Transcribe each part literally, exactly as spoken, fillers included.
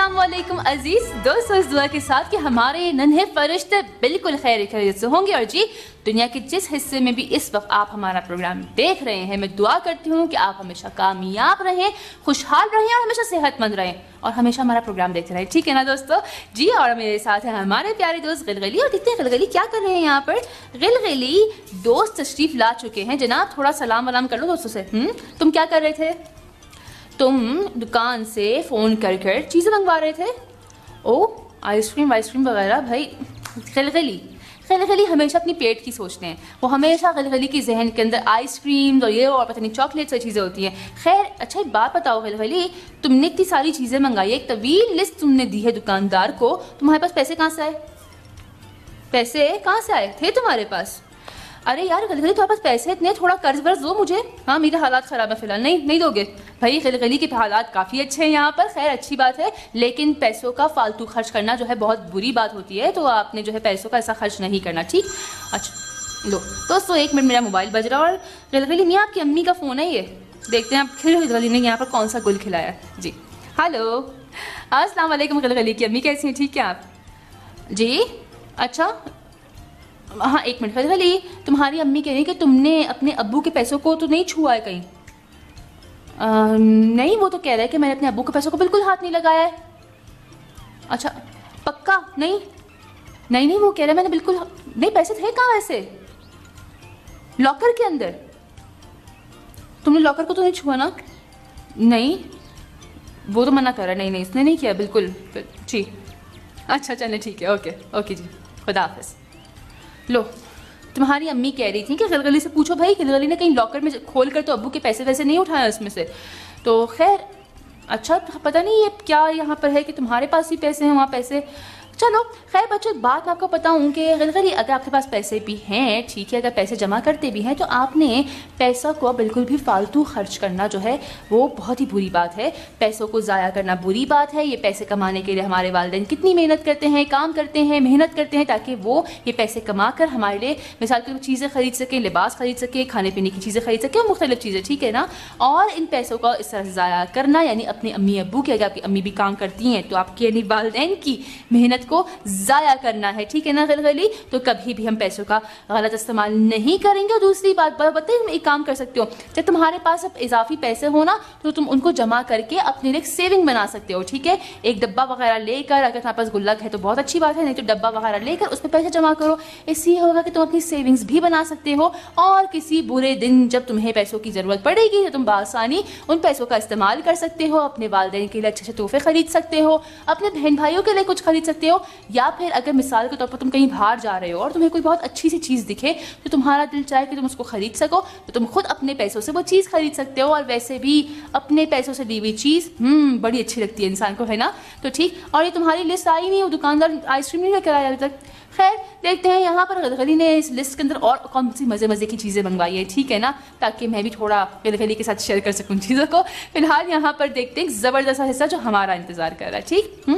अस्सलाम वालेकुम अजीज दोस्तों, इस दुआ के साथ कि हमारे नन्हे फरिश्ते बिल्कुल खैर खैरियत से होंगे। और जी, दुनिया के जिस हिस्से में भी इस वक्त आप हमारा प्रोग्राम देख रहे हैं, मैं दुआ करती हूँ कि आप हमेशा कामयाब रहें, खुशहाल रहें और हमेशा सेहतमंद रहें और हमेशा हमारा प्रोग्राम देखते रहें। ठीक है ना दोस्तों? जी, और मेरे साथ है हमारे प्यारे दोस्त गिलगिली। और देखते हैं गिलगिली क्या कर रहे हैं यहाँ पर। गिलगिली दोस्त तशरीफ ला चुके हैं। जनाब, थोड़ा सलाम वलाम कर लो दोस्तों से। हम्म तुम क्या कर रहे थे? तुम दुकान से फ़ोन कर कर चीज़ें मंगवा रहे थे। ओ, आइसक्रीम वाइसक्रीम वगैरह। भाई गिलगिली गिलगिली हमेशा अपनी पेट की सोचते हैं। वो हमेशा गिलगिली की जहन के अंदर आइसक्रीम और ये और पता नहीं चॉकलेट्स और चीज़ें होती हैं। खैर, अच्छा एक बात बताओ गिलगिली, तुमने इतनी सारी चीज़ें मंगाई, एक तवील लिस्ट तुमने दी है दुकानदार को, तुम्हारे पास पैसे कहाँ से आए? पैसे कहाँ से आए थे तुम्हारे पास? अरे यार गिलगिली, तुम्हारे पास पैसे इतने, थोड़ा कर्ज वर्ज दो मुझे। हाँ, मेरे हालात ख़राब है फिलहाल। नहीं नहीं दोगे? भाई गिलगिली के हालात काफ़ी अच्छे हैं यहाँ पर। खैर, अच्छी बात है, लेकिन पैसों का फालतू खर्च करना जो है बहुत बुरी बात होती है, तो आपने जो है पैसों का ऐसा खर्च नहीं करना। ठीक? अच्छा लो दोस्तों, एक मिनट, मेरा मोबाइल बज रहा है और गिलगिली नहीं, आपकी अम्मी का फ़ोन है ये। देखते हैं आप फिर गिलगिली ने यहाँ पर कौन सा गुल खिलाया। जी हेलो, अस्सलाम वालेकुम। गिलगिली की अम्मी कैसी हैं? ठीक है आप? जी अच्छा, हाँ एक मिनट। गिलगिली, तुम्हारी अम्मी कह रही है कि तुमने अपने अब्बू के पैसों को तो नहीं छुआ है कहीं? आ, नहीं, वो तो कह रहा है कि मैंने अपने अब्बू के पैसों को बिल्कुल हाथ नहीं लगाया है। अच्छा पक्का? नहीं नहीं नहीं, वो कह रहा है मैंने बिल्कुल नहीं। पैसे थे कहाँ वैसे? लॉकर के अंदर? तुमने लॉकर को तो नहीं छुआ ना? नहीं, वो तो मना कर रहा है। नहीं नहीं, इसने नहीं किया बिल्कुल। जी अच्छा चले ठीक है, ओके ओके जी, खुदा हाफिज़। लो, तुम्हारी अम्मी कह रही थी कि गिलगिली से पूछो भाई, गिलगिली ने कहीं लॉकर में खोल कर तो अब्बू के पैसे वैसे नहीं उठाए उसमें से। तो खैर, अच्छा पता नहीं ये क्या यहाँ पर है कि तुम्हारे पास ही पैसे हैं, वहाँ पैसे। चलो खैर बच्चों, एक बात मैं आपको बताऊं कि गिलगिली, अगर आपके पास पैसे भी हैं, ठीक है, अगर पैसे जमा करते भी हैं, तो आपने पैसा को बिल्कुल भी फालतू खर्च करना जो है वो बहुत ही बुरी बात है। पैसों को ज़ाया करना बुरी बात है। ये पैसे कमाने के लिए हमारे वालिदैन कितनी मेहनत करते हैं, काम करते हैं, मेहनत करते हैं, ताकि वो ये पैसे कमा कर हमारे लिए मिसाल के चीज़ें खरीद सकें, लिबास खरीद सकें, खाने पीने की चीज़ें खरीद सकें, मुख्तलिफ चीज़ें। ठीक है ना? और इन पैसों का इस तरह से ज़ाया करना, यानी अपने अम्मी अब्बू की, अगर आपकी अम्मी भी काम करती हैं तो आपके यानी वालिदैन की मेहनत को ज़ाया करना है। ठीक है ना गिलगिली? तो कभी भी हम पैसों का गलत इस्तेमाल नहीं करेंगे। और दूसरी बात बताइए, तुम एक काम कर सकते हो, जब तुम्हारे पास अब इजाफी पैसे हो ना, तो तुम उनको जमा करके अपने लिए सेविंग बना सकते हो। ठीक है? एक डब्बा वगैरह लेकर, अगर तुम्हारे पास गुल्लक है तो बहुत अच्छी बात है, नहीं तो डब्बा वगैरह लेकर उसमें पैसे जमा करो। इससे ये होगा कि तुम अपनी सेविंग्स भी बना सकते हो और किसी बुरे दिन जब तुम्हें पैसों की ज़रूरत पड़ेगी तो तुम बआसानी उन पैसों का इस्तेमाल कर सकते हो। अपने वालिदैन के लिए अच्छे अच्छे तोहफे खरीद सकते हो, अपने बहन भाइयों के लिए कुछ खरीद सकते हो, या फिर अगर मिसाल के तौर पर तुम कहीं बाहर जा रहे हो और तुम्हें कोई बहुत अच्छी सी चीज़ दिखे तो तुम्हारा दिल चाहे कि तुम उसको खरीद सको, तो तुम खुद अपने पैसों से वो चीज़ खरीद सकते हो। और वैसे भी अपने पैसों से दी हुई चीज़ हम्म बड़ी अच्छी लगती है इंसान को, है ना? तो ठीक, और ये तुम्हारी लिस्ट आई नहीं, वो दुकानदार आइसक्रीम नहीं लेकर आया अभी तक। खैर देखते हैं यहाँ पर गिलगिली ने इस लिस्ट के अंदर और कौन सी मज़े मज़े की चीज़ें मंगवाई है। ठीक है ना? ताकि मैं भी थोड़ा गिलगिली के साथ शेयर कर सकूँ चीज़ों को। फिलहाल यहाँ पर देखते हैं ज़बरदस्त हिस्सा जो हमारा इंतज़ार कर रहा है। ठीक हम्म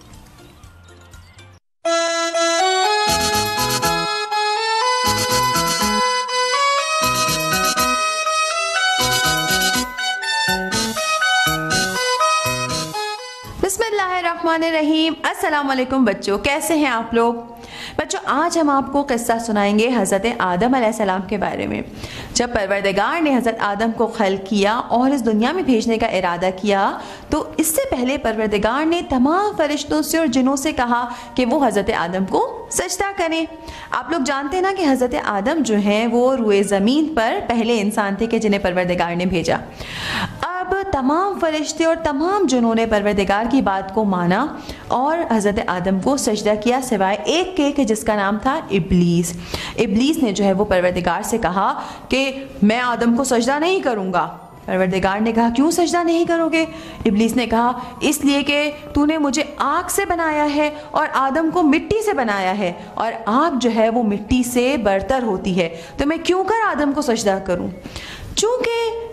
बिस्मिल्लाहिर्रहमानिर्रहीम। अस्सलाम वालेकुम बच्चों, कैसे हैं आप लोग? बच्चों, आज हम आपको किस्सा सुनाएंगे हज़रत आदम अलैहिस्सलाम के बारे में। जब परवरदिगार ने हज़रत आदम को खल्क़ किया और इस दुनिया में भेजने का इरादा किया, तो इससे पहले परवरदिगार ने तमाम फरिश्तों से और जिनों से कहा कि वो हज़रत आदम को सजदा करें। आप लोग जानते हैं ना कि हज़रत आदम जो हैं वो रूए ज़मीन पर पहले इंसान थे कि जिन्हें परवरदिगार ने भेजा। अब तमाम फरिश्ते और तमाम जिन्होंने परवरदिगार की बात को माना और हज़रत आदम को सजदा किया, सिवाय एक के, के जिसका नाम था इब्लीस। इब्लीस ने जो है वो परवरदिगार से कहा कि मैं आदम को सजदा नहीं करूँगा। परवरदिगार ने कहा क्यों सजदा नहीं करोगे? इब्लीस ने कहा इसलिए कि तूने मुझे आग से बनाया है और आदम को मिट्टी से बनाया है, और आग जो है वो मिट्टी से बरतर होती है, तो मैं क्यों कर आदम को सजदा करूं? चूँकि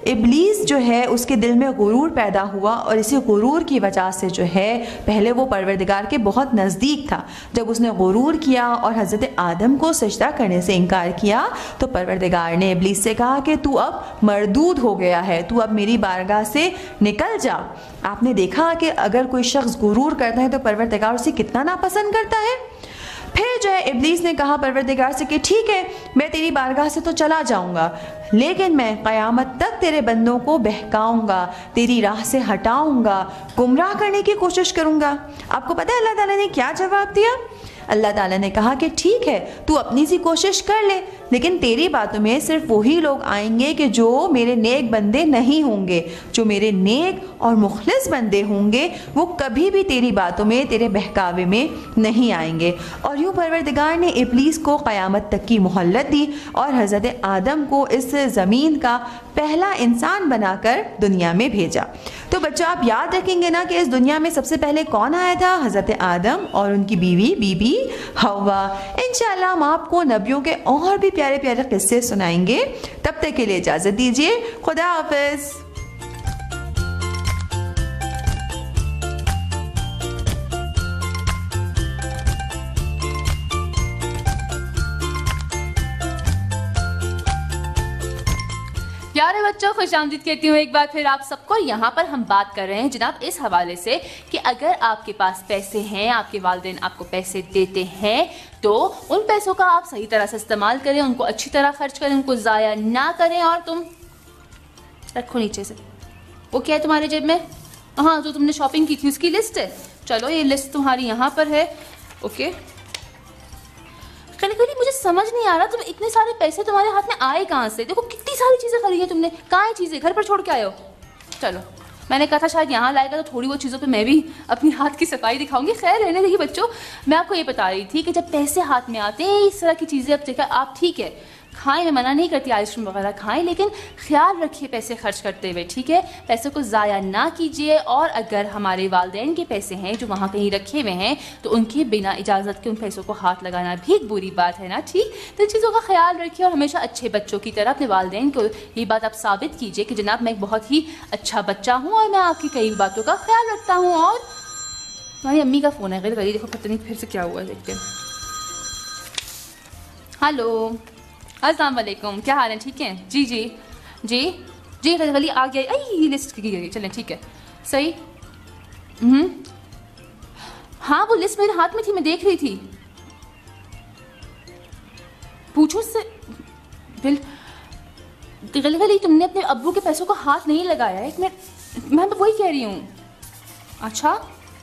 इब्लीस जो है उसके दिल में गुरूर पैदा हुआ और इसी गुरूर की वजह से जो है पहले वो परवरदिगार के बहुत नज़दीक था। जब उसने गुरूर किया और हज़रत आदम को सजदा करने से इनकार किया तो परवरदिगार ने इब्लीस से कहा कि तू अब मरदूद हो गया है, तू अब मेरी बारगाह से निकल जा। आपने देखा कि अगर कोई शख्स गुरूर करता है तो परवरदिगार उसे कितना नापसंद करता है। फिर जो है इब्लीस ने कहा परवरदिगार से कि ठीक है, मैं तेरी बारगाह से तो चला जाऊंगा, लेकिन मैं क़यामत तक तेरे बंदों को बहकाऊंगा, तेरी राह से हटाऊंगा, गुमराह करने की कोशिश करूंगा। आपको पता है अल्लाह ताला ने क्या जवाब दिया? अल्लाह ताला ने कहा कि ठीक है, तू अपनी सी कोशिश कर ले, लेकिन तेरी बातों में सिर्फ वही लोग आएंगे कि जो मेरे नेक बंदे नहीं होंगे। जो मेरे नेक और मुखलिस बंदे होंगे वो कभी भी तेरी बातों में, तेरे बहकावे में नहीं आएंगे। और यूँ परवरदिगार ने इब्लीस को क़यामत तक की मोहल्लत दी और हज़रत आदम को इस ज़मीन का पहला इंसान बनाकर दुनिया में भेजा। तो बच्चों आप याद रखेंगे ना कि इस दुनिया में सबसे पहले कौन आया था? हज़रत आदम और उनकी बीवी बीबी हवा। इंशाअल्लाह हम आपको नबियों के और भी प्यारे प्यारे किस्से सुनाएंगे। तब तक के लिए इजाज़त दीजिए। खुदा हाफ़िज़। प्यारे बच्चों खुशामदीद कहती हूँ एक बार फिर आप सबको। यहाँ पर हम बात कर रहे हैं जनाब इस हवाले से कि अगर आपके पास पैसे हैं, आपके वालिदैन आपको पैसे देते हैं, तो उन पैसों का आप सही तरह से इस्तेमाल करें, उनको अच्छी तरह खर्च करें, उनको ज़ाया ना करें। और तुम रखो नीचे से, वो क्या है तुम्हारे जेब में? हाँ, जो तुमने शॉपिंग की थी उसकी लिस्ट है। चलो ये लिस्ट तुम्हारी यहाँ पर है। ओके, कभी कभी मुझे समझ नहीं आ रहा तुम इतने सारे पैसे तुम्हारे हाथ में आए कहाँ से? देखो कितनी सारी चीज़ें खरीदी हैं तुमने, कहाँ है चीज़ें? घर पर छोड़ के आए हो? चलो, मैंने कहा था शायद यहाँ लाएगा तो थोड़ी बहुत चीज़ों पे मैं भी अपनी हाथ की सफाई दिखाऊंगी। खैर रहने देखिए बच्चों, मैं आपको ये बता रही थी कि जब पैसे हाथ में आते हैं इस तरह की चीज़ें, अब देखा आप ठीक है खाएं, मैं मना नहीं करती आइसक्रीम वगैरह खाएं, लेकिन ख्याल रखिए पैसे खर्च करते हुए, ठीक है? पैसे को ज़ाया ना कीजिए। और अगर हमारे वालिदैन के पैसे हैं जो वहाँ कहीं रखे हुए हैं तो उनके बिना इजाज़त के उन पैसों को हाथ लगाना भी एक बुरी बात है ना, ठीक? तो इन चीज़ों का ख्याल रखिए और हमेशा अच्छे बच्चों की तरह अपने वालिदैन को ये बात आप साबित कीजिए कि जनाब मैं एक बहुत ही अच्छा बच्चा हूँ और मैं आपकी कई बातों का ख्याल रखता हूँ। और तुम्हारी अम्मी का फ़ोन है, गैर देखो पता नहीं फिर से क्या हुआ, देखते हैं। हेलो, अस्सलाम वालेकुम, क्या हाल है? ठीक है जी जी जी जी गली आ गया। आई लिस्ट की गई, चलें ठीक है सही। हम्म हाँ वो लिस्ट मेरे हाथ में थी, मैं देख रही थी। पूछो उससे। बिल गली गली तुमने अपने अब्बू के पैसों को हाथ नहीं लगाया? एक मिनट, मैं तो वही कह रही हूँ। अच्छा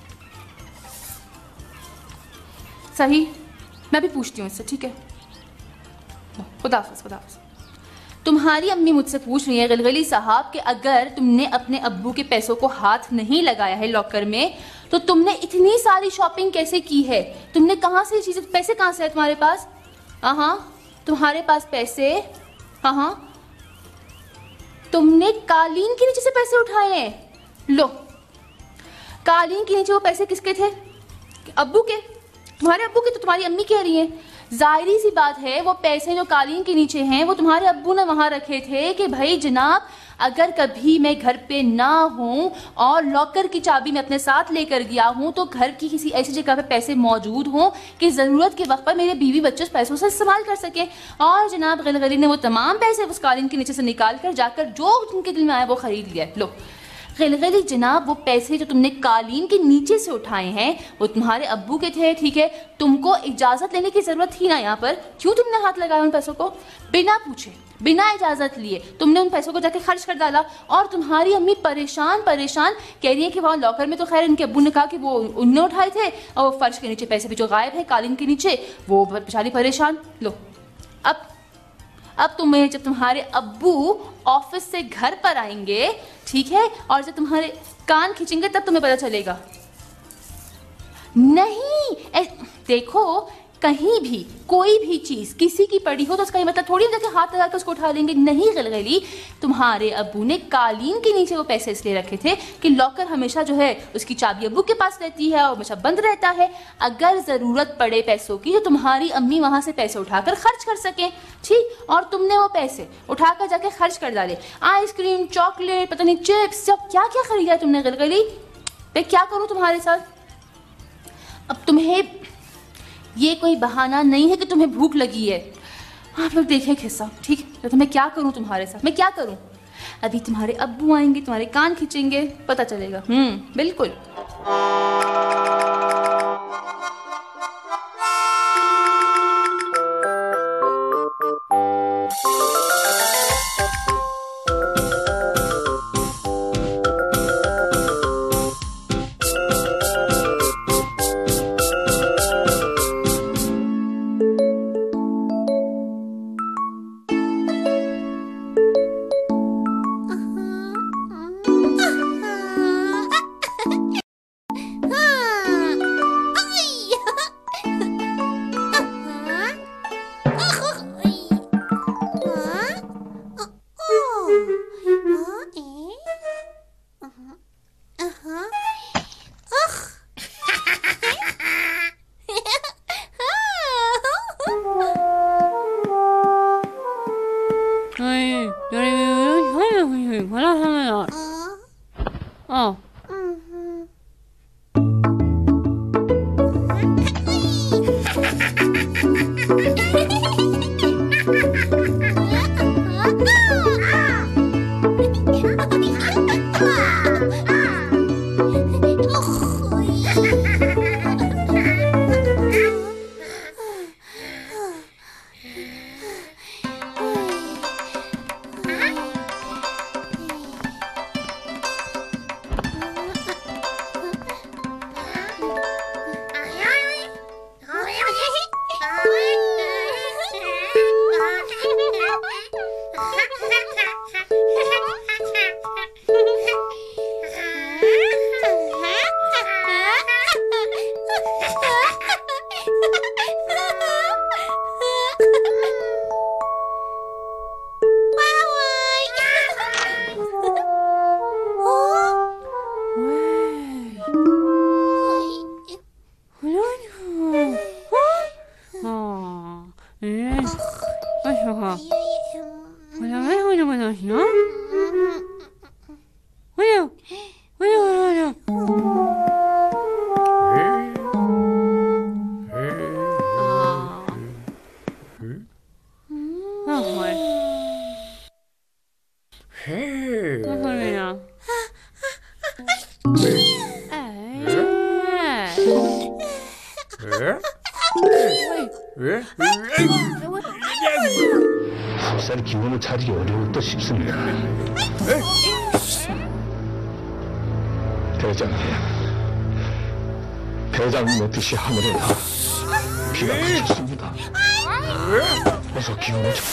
सही, मैं भी पूछती हूँ इससे, ठीक है? खुदा हाफ़िज़, खुदा हाफ़िज़। तुम्हारी अम्मी मुझसे पूछ रही है गलगली साहब कि अगर तुमने अपने अब्बू के पैसों को हाथ नहीं लगाया है लॉकर में तो तुमने इतनी सारी शॉपिंग कैसे की है? तुमने कहाँ से चीज़ें, पैसे कहाँ से है तुम्हारे पास? हाँ हाँ तुम्हारे पास पैसे, हाँ हाँ तुमने कालीन के नीचे से पैसे उठाए हैं। लो, कालीन के नीचे वो पैसे किसके थे? अब्बू के, तुम्हारे अब्बू के। तो तुम्हारी अम्मी कह रही है जाहिरी सी बात है वो पैसे जो कालीन के नीचे हैं वो तुम्हारे अब्बू ने वहाँ रखे थे कि भाई जनाब अगर कभी मैं घर पे ना हूँ और लॉकर की चाबी मैं अपने साथ लेकर गया हूँ तो घर की किसी ऐसी जगह पे पैसे मौजूद हों कि ज़रूरत के वक्त पर मेरे बीवी बच्चे उस पैसों से इस्तेमाल कर सकें। और जनाब गलगली ने वो तमाम पैसे उस कालीन के नीचे से निकाल कर जाकर जो उनके दिल में आया वो ख़रीद लिया। लो गलगली जनाब वो पैसे जो तुमने कालीन के नीचे से उठाए हैं वो तुम्हारे अब्बू के थे, ठीक है? तुमको इजाज़त लेने की ज़रूरत थी ना यहाँ पर, क्यों तुमने हाथ लगाया उन पैसों को? बिना पूछे, बिना इजाज़त लिए तुमने उन पैसों को जाके खर्च कर डाला। और तुम्हारी अम्मी परेशान परेशान कह रही है कि वहाँ लॉकर में तो खैर इनके अब्बू ने कहा कि वो उनने उठाए थे और वो फर्श के नीचे पैसे भी जो गायब है कालीन के नीचे, वो बेचारी परेशान। लो अब अब तुम्हें जब तुम्हारे अब्बू ऑफिस से घर पर आएंगे, ठीक है, और जब तुम्हारे कान खींचेंगे तब तुम्हें पता चलेगा। नहीं ए, देखो कहीं भी कोई भी चीज किसी की पड़ी हो तो उसका ये मतलब थोड़ी ना कि हाथ लगा कर उसको उठा लेंगे। नहीं गलगली, तुम्हारे अब्बू ने कालीन के नीचे वो पैसे इसलिए रखे थे कि लॉकर हमेशा जो है उसकी चाबी अब्बू के पास रहती है और हमेशा बंद रहता है। अगर जरूरत पड़े पैसों की तो तुम्हारी अम्मी वहां से पैसे उठाकर खर्च कर सके। ठीक, और तुमने वो पैसे उठाकर जाके खर्च कर डाले। आइसक्रीम, चॉकलेट, पता नहीं चिप्स, सब क्या क्या खरीदा तुमने गलगली। मैं क्या करूं तुम्हारे साथ। अब तुम्हें ये कोई बहाना नहीं है कि तुम्हें भूख लगी है। आप लोग देखें किस्सा, ठीक है। तो मैं क्या करूं तुम्हारे साथ, मैं क्या करूं। अभी तुम्हारे अब्बू आएंगे, तुम्हारे कान खींचेंगे, पता चलेगा। हम्म, बिल्कुल। 살 기운을 차리기 어려울 듯 싶습니다. 대장님, 대장님의 뜻이 하늘에 닿아 비가 그쳤습니다. 어서 기운을 차...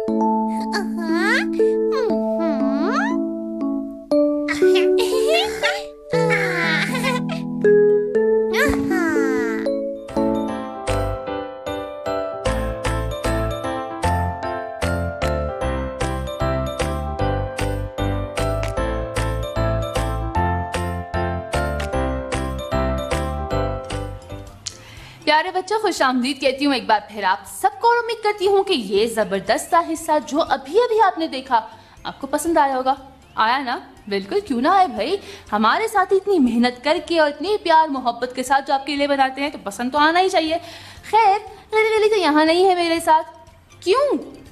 प्यारे बच्चों, खुश आमदीद कहती हूँ एक बार फिर आप सबको, और उम्मीद करती हूँ कि ये जबरदस्त सा हिस्सा जो अभी अभी आपने देखा आपको पसंद आया होगा। आया ना? बिल्कुल, क्यों ना आए भाई। हमारे साथ इतनी मेहनत करके और इतनी प्यार मोहब्बत के साथ जो आपके लिए बनाते हैं तो पसंद तो आना ही चाहिए। खैर, गिलगिली तो यहाँ नहीं है मेरे साथ। क्यों?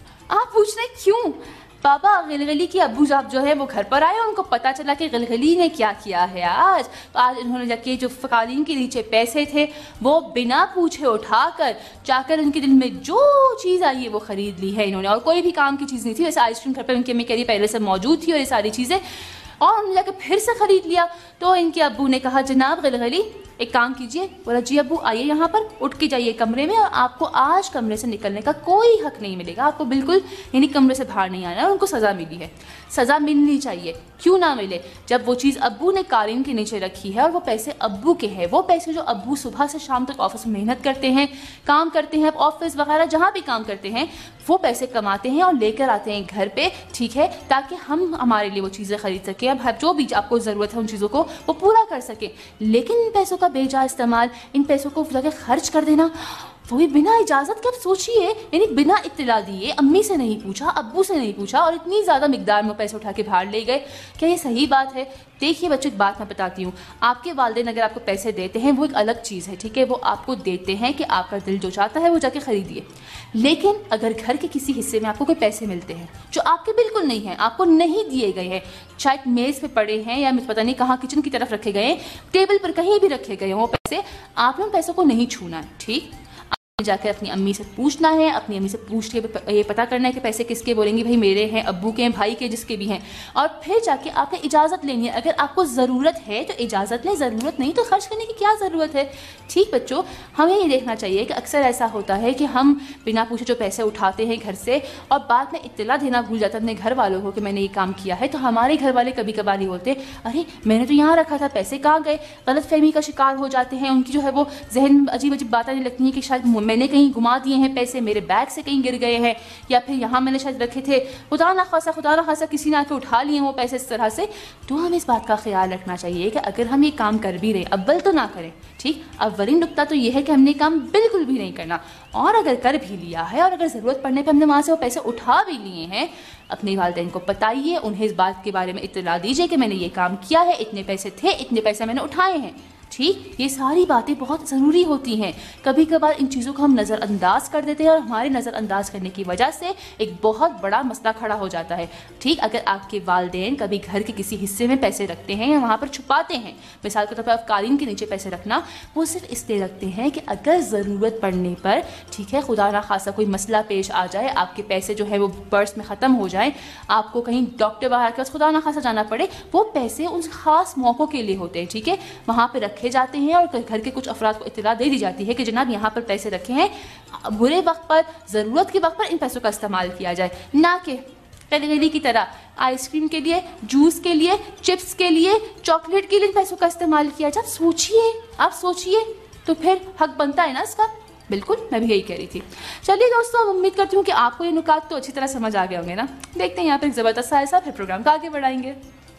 आप पूछ रहे क्यों? पापा गिलगिली की अब्बू साहब जो है वो घर पर आए, उनको पता चला कि गिलगिली ने क्या किया है आज। तो आज उन्होंने जाके जो कालीन के नीचे पैसे थे वो बिना पूछे उठाकर जाकर उनके दिल में जो चीज़ आई है वो खरीद ली है इन्होंने। और कोई भी काम की चीज़ नहीं थी, वैसे आइसक्रीम घर पर उनकी अम्मी कह रही पहले से मौजूद थी और ये सारी चीज़ें, और उन्होंने जाकर फिर से खरीद लिया। तो इनके अब्बू ने कहा, जनाब गिलगिली एक काम कीजिए। बोला, जी अब्बू आइए यहाँ पर, उठ के जाइए कमरे में, और आपको आज कमरे से निकलने का कोई हक नहीं मिलेगा। आपको बिल्कुल यानी कमरे से बाहर नहीं आना है। उनको सज़ा मिली है, सज़ा मिलनी चाहिए, क्यों ना मिले। जब वो चीज़ अब्बू ने कालीन के नीचे रखी है और वो पैसे अब्बू के हैं, वो पैसे जो अब्बू सुबह से शाम तक ऑफिस में मेहनत करते हैं, काम करते हैं, ऑफिस वगैरह जहाँ भी काम करते हैं, वो पैसे कमाते हैं और लेकर आते हैं घर पे, ठीक है, ताकि हम हमारे लिए वो चीज़ें खरीद सकें। अब जो भी आपको ज़रूरत है उन चीज़ों को वो पूरा कर सकें। लेकिन इन पैसों का बेजा इस्तेमाल, इन पैसों को जाके खर्च कर देना, वो भी बिना इजाज़त के। अब सोचिए, यानी बिना इत्तला दिए, अम्मी से नहीं पूछा, अब्बू से नहीं पूछा, और इतनी ज़्यादा मिकदार में पैसे उठा के बाहर ले गए। क्या ये सही बात है? देखिए बच्चों, एक बात मैं बताती हूँ, आपके वालिदैन अगर आपको पैसे देते हैं वो एक अलग चीज़ है, ठीक है, वो आपको देते हैं कि आपका दिल जो चाहता है वो जाके खरीदिए। लेकिन अगर घर के किसी हिस्से में आपको कोई पैसे मिलते हैं जो आपके बिल्कुल नहीं हैं, आपको नहीं दिए गए हैं, शायद मेज़ पे पड़े हैं या पता नहीं कहाँ किचन की तरफ रखे गए हैं, टेबल पर कहीं भी रखे गए हैं वो पैसे, आपने उन पैसों को नहीं छूना है, ठीक। जाकर अपनी अम्मी से पूछना है, अपनी अम्मी से पूछ के ये पता करना है कि पैसे किसके, बोलेंगे भाई मेरे हैं, अब्बू के हैं, भाई के, जिसके भी हैं, और फिर जाके आपने इजाज़त लेनी है। अगर आपको ज़रूरत है तो इजाज़त लें, ज़रूरत नहीं तो खर्च करने की क्या ज़रूरत है, ठीक बच्चों। हमें ये देखना चाहिए कि अक्सर ऐसा होता है कि हम बिना पूछे जो पैसे उठाते हैं घर से और बाद में इत्तला देना भूल जाते हैं अपने घर वालों को कि मैंने ये काम किया है। तो हमारे घर वाले कभी कभार ये बोलते, अरे मैंने तो यहाँ रखा था, पैसे कहाँ गए, गलतफहमी का शिकार हो जाते हैं। उनकी जो है वो जहन अजीब अजीब बातें लगती हैं कि शायद मैंने कहीं घुमा दिए हैं पैसे, मेरे बैग से कहीं गिर गए हैं, या फिर यहाँ मैंने शायद रखे थे, खुदा ना खासा खुदा ना खासा किसी ने आके उठा लिए वो पैसे इस तरह से। तो हमें इस बात का ख्याल रखना चाहिए कि अगर हम ये काम कर भी रहे, अव्वल तो ना करें, ठीक। अव्वलीन नुक्ता तो ये है कि हमने काम बिल्कुल भी नहीं करना, और अगर कर भी लिया है और अगर ज़रूरत पड़ने पर हमने वहाँ से वो पैसे उठा भी लिए हैं, अपने वालिदैन को बताइए, उन्हें इस बात के बारे में इत्तला दीजिए कि मैंने ये काम किया है, इतने पैसे थे, इतने पैसे मैंने उठाए हैं, ठीक। ये सारी बातें बहुत ज़रूरी होती हैं। कभी कभार इन चीज़ों को हम नज़रअंदाज कर देते हैं और हमारे नज़रअंदाज करने की वजह से एक बहुत बड़ा मसला खड़ा हो जाता है, ठीक। अगर आपके वालिदैन कभी घर के किसी हिस्से में पैसे रखते हैं या वहाँ पर छुपाते हैं, मिसाल के तौर पर आप कालीन के नीचे पैसे रखना, वो सिर्फ इसलिए रखते हैं कि अगर ज़रूरत पड़ने पर, ठीक है, खुदा ना खासा कोई मसला पेश आ जाए, आपके पैसे जो है वो पर्स में ख़त्म हो जाए, आपको कहीं डॉक्टर बाहर के पास खुदा ना खासा जाना पड़े, वो पैसे उन ख़ास मौक़ों के लिए होते हैं, ठीक है, वहाँ पर रखे जाते हैं और घर के कुछ अफराद को इत्तला दे दी जाती है कि जनाब यहाँ पर पैसे रखे हैं, बुरे वक्त पर, ज़रूरत के वक्त पर इन पैसों का इस्तेमाल किया जाए, ना कि गिलगिली की तरह आइसक्रीम के लिए, जूस के लिए, चिप्स के लिए, चॉकलेट के लिए इन पैसों का इस्तेमाल किया जाए। आप सोचिए, आप सोचिए, तो फिर हक बनता है ना इसका। बिल्कुल, मैं भी यही कह रही थी। चलिए दोस्तों, उम्मीद करती हूँ कि आपको ये नुकात तो अच्छी तरह समझ आ गए होंगे ना। देखते हैं यहाँ पर एक ज़बरदस्त सा ऐसा, फिर प्रोग्राम को आगे बढ़ाएंगे।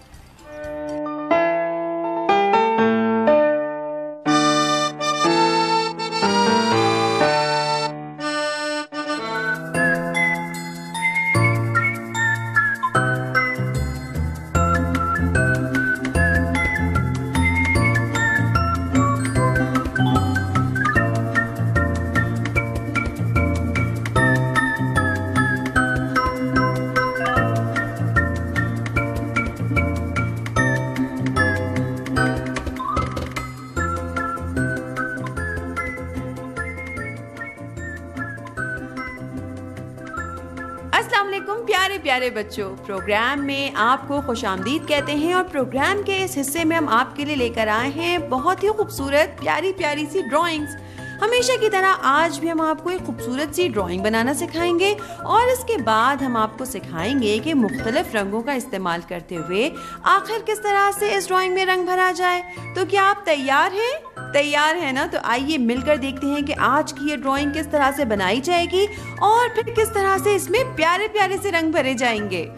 प्यारे प्यारे बच्चों, प्रोग्राम में आपको खुशामदीद कहते हैं और प्रोग्राम के इस हिस्से में हम आपके लिए लेकर आए हैं बहुत ही खूबसूरत प्यारी प्यारी सी ड्राइंग्स। हमेशा की तरह आज भी हम आपको एक खूबसूरत सी ड्राइंग बनाना सिखाएंगे और इसके बाद हम आपको सिखाएंगे कि मुख्तलिफ रंगों का इस्तेमाल करते हुए आखिर किस तरह से इस ड्राइंग में रंग भरा जाए। तो क्या आप तैयार हैं? तैयार है ना? तो आइए मिलकर देखते हैं कि आज की ये ड्राइंग किस तरह से बनाई जाएगी और फिर किस तरह से इसमें प्यारे प्यारे से रंग भरे जाएंगे।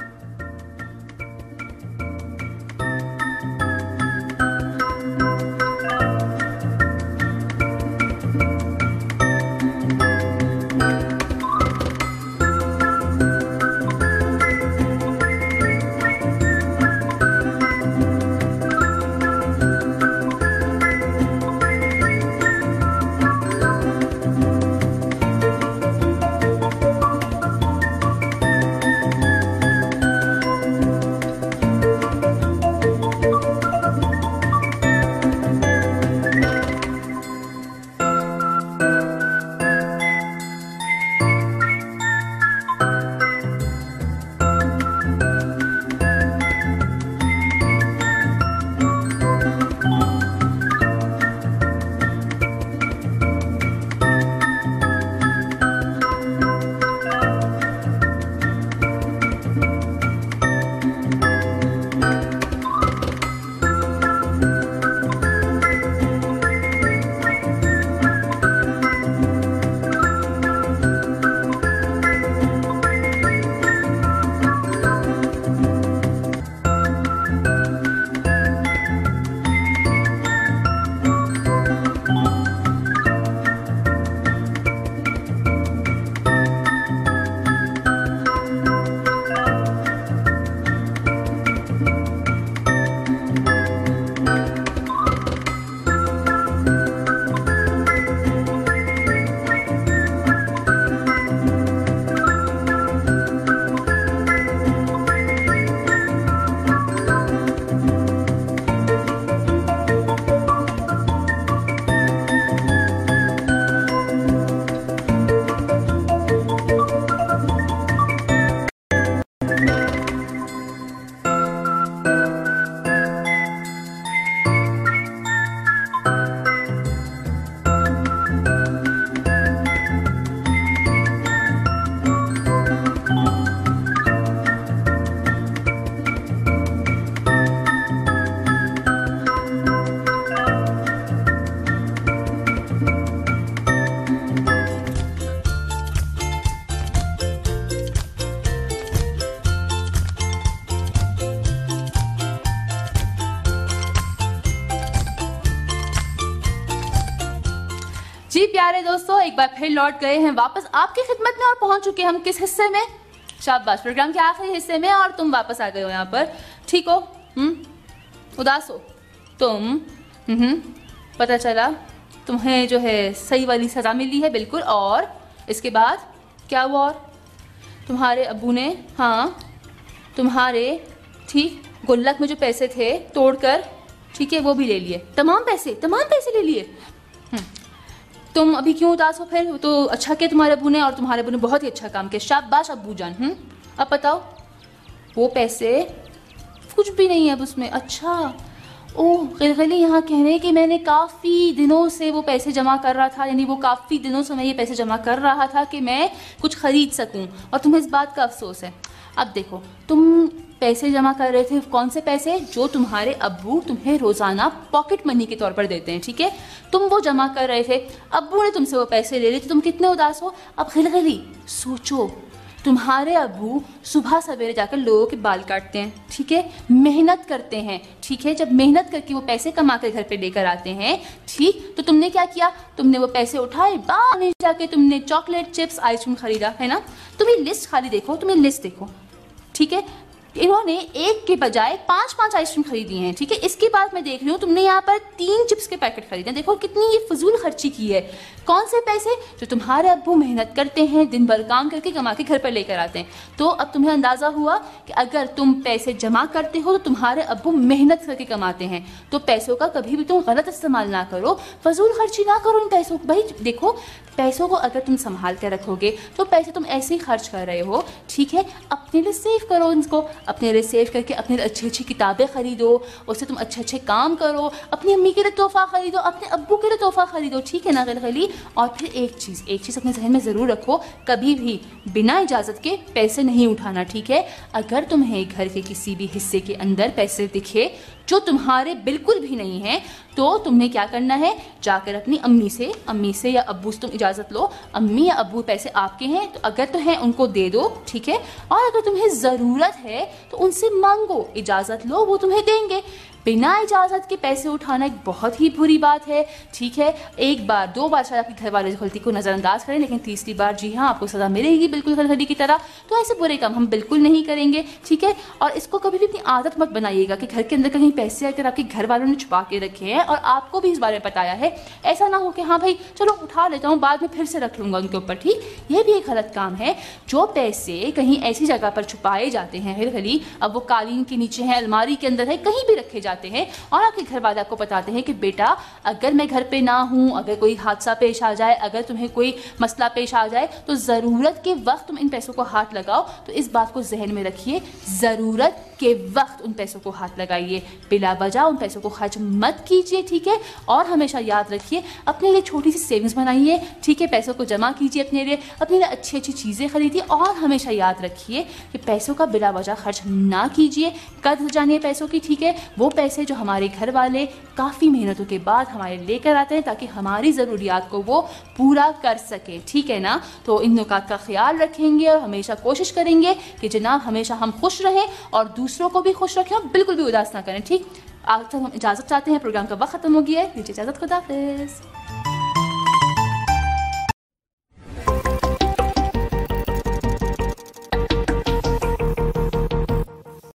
जी प्यारे दोस्तों, एक बार फिर लौट गए हैं वापस आपकी खिदमत में और पहुंच चुके हम किस हिस्से में? शाबाश, प्रोग्राम के आखिरी हिस्से में, और तुम वापस आ गए हो यहाँ पर। ठीक हो? हम्म उदास हो तुम? हम्म पता चला तुम्हें जो है सही वाली सजा मिली है, बिल्कुल। और इसके बाद क्या हुआ? और तुम्हारे अब्बू ने, हाँ तुम्हारे ठीक गुल्लक में जो पैसे थे तोड़कर, ठीक है, वो भी ले लिए। तमाम पैसे तमाम पैसे ले लिए। तुम अभी क्यों उदास हो फिर? तो अच्छा किया तुम्हारे अब्बू ने, और तुम्हारे अब्बू ने बहुत ही अच्छा काम किया। शाबाश अब्बू जान। हम्म अब बताओ, वो पैसे कुछ भी नहीं है अब उसमें। अच्छा, ओह गिलगिली यहाँ कह रहे हैं कि मैंने काफ़ी दिनों से वो पैसे जमा कर रहा था, यानी वो काफ़ी दिनों से मैं ये पैसे जमा कर रहा था कि मैं कुछ ख़रीद सकूं, और तुम्हें इस बात का अफसोस है। अब देखो, तुम पैसे जमा कर रहे थे, कौन से पैसे? जो तुम्हारे अब्बू तुम्हें रोज़ाना पॉकेट मनी के तौर पर देते हैं, ठीक है, तुम वो जमा कर रहे थे। अब्बू ने तुमसे वो पैसे ले लिए, तो तुम कितने उदास हो। अब गिलगिली सोचो, तुम्हारे अब्बू सुबह सवेरे जाकर लोगों के बाल काटते हैं, ठीक है, मेहनत करते हैं, ठीक है, जब मेहनत करके वो पैसे कमा कर घर पे लेकर आते हैं, ठीक, तो तुमने क्या किया? तुमने वो पैसे उठाए, बाहर जाके तुमने चॉकलेट, चिप्स, आइसक्रीम खरीदा, है ना। तुम्हें लिस्ट खाली देखो, तुम्हें लिस्ट देखो, ठीक है, इन्होंने एक के बजाय पांच पांच आइसक्रीम खरीदी हैं, ठीक है। इसके बाद मैं देख रही हूँ तुमने यहाँ पर तीन चिप्स के पैकेट खरीदे। देखो कितनी ये फजूल खर्ची की है। कौन से पैसे? जो तुम्हारे अब्बू मेहनत करते हैं, दिन भर काम करके कमा के घर पर लेकर आते हैं। तो अब तुम्हें अंदाजा हुआ कि अगर तुम पैसे जमा करते हो तो तुम्हारे अब्बू मेहनत करके कमाते हैं। तो पैसों का कभी भी तुम गलत इस्तेमाल ना करो, फजूल खर्ची ना करो इन पैसों को। भाई देखो, पैसों को अगर तुम संभाल कर रखोगे तो पैसे तुम ऐसे ही खर्च कर रहे हो, ठीक है। अपने लिए सेव करो उनको, अपने लिए सेव करके अपने लिए अच्छी अच्छी किताबें खरीदो, उससे तुम अच्छे अच्छे काम करो, अपनी अम्मी के लिए तोहफा खरीदो, अपने अब्बू के लिए तोहफा खरीदो, ठीक है ना गलगली। और फिर एक चीज़ एक चीज़ अपने जहन में ज़रूर रखो, कभी भी बिना इजाज़त के पैसे नहीं उठाना, ठीक है। अगर तुम्हें घर के किसी भी हिस्से के अंदर पैसे दिखे जो तुम्हारे बिल्कुल भी नहीं है, तो तुमने क्या करना है, जाकर अपनी अम्मी से अम्मी से या अब्बू से तुम इजाज़त लो। अम्मी या अब्बू पैसे आपके हैं तो अगर तो हैं उनको दे दो, ठीक है। और अगर तुम्हें ज़रूरत है तो उनसे मांगो, इजाज़त लो, वो तुम्हें देंगे। बिना इजाज़त के पैसे उठाना एक बहुत ही बुरी बात है, ठीक है। एक बार दो बार शायद आपके घर वाले गलती को नज़रअंदाज करें, लेकिन तीसरी बार जी हाँ आपको सज़ा मिलेगी बिल्कुल गलगली की तरह। तो ऐसे बुरे काम हम बिल्कुल नहीं करेंगे, ठीक है। और इसको कभी भी अपनी आदत मत बनाइएगा कि घर के अंदर कहीं पैसे अगर आपके घर वालों ने छुपा के रखे हैं और आपको भी इस बारे में बताया है, ऐसा ना हो कि हाँ भाई चलो उठा लेता हूँ, बाद में फिर से रख लूँगा उनके ऊपर, ठीक। ये भी एक गलत काम है। जो पैसे कहीं ऐसी जगह पर छुपाए जाते हैं गलगली, अब वो कालीन के नीचे है, अलमारी के अंदर है, कहीं भी रखे जाते हैं और आपके घर वाले आपको बताते हैं कि बेटा अगर मैं घर पे ना हूँ, अगर कोई हादसा पेश आ जाए, अगर तुम्हें कोई मसला पेश आ जाए तो ज़रूरत के वक्त तुम इन पैसों को हाथ लगाओ। तो इस बात को जहन में रखिए, ज़रूरत के वक्त उन पैसों को हाथ लगाइए, बिला वजह उन पैसों को खर्च मत कीजिए, ठीक है। और हमेशा याद रखिए अपने लिए छोटी सी सेविंग्स बनाइए, ठीक है। पैसों को जमा कीजिए अपने लिए, अपने लिए अच्छी अच्छी चीज़ें खरीदिए और हमेशा याद रखिए कि पैसों का बिला वजह खर्च ना कीजिए, कदर जानिए पैसों की, ठीक है। वो पैसे जो हमारे घर वाले काफ़ी मेहनतों के बाद हमारे लेकर आते हैं ताकि हमारी ज़रूरियात को वो पूरा कर सके, ठीक है ना। तो इन नुकात का ख्याल रखेंगे और हमेशा कोशिश करेंगे कि जनाब हमेशा हम खुश रहें और दूसरों को भी खुश रखें और बिल्कुल भी उदास ना करें, ठीक। आज तक हम इजाज़त चाहते हैं, प्रोग्राम का वक्त ख़त्म हो गया है, नीचे इजाज़त, खुदा हाफ़िज़।